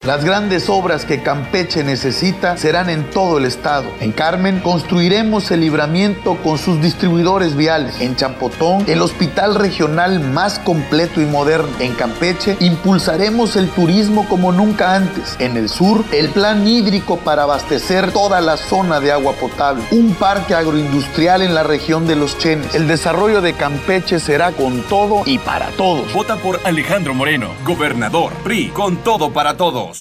Las grandes obras que Campeche necesita serán en todo el estado. En Carmen construiremos el libramiento con sus distribuidores viales. En Champotón, el hospital regional más completo y moderno. En Campeche, impulsaremos el turismo como nunca antes. En el sur, el plan hídrico para abastecer toda la zona de agua potable. Un parque agroindustrial en la región de Los Chenes. El desarrollo de Campeche será con todo y para todos. Vota por Alejandro Moreno, gobernador PRI, con todo para todos.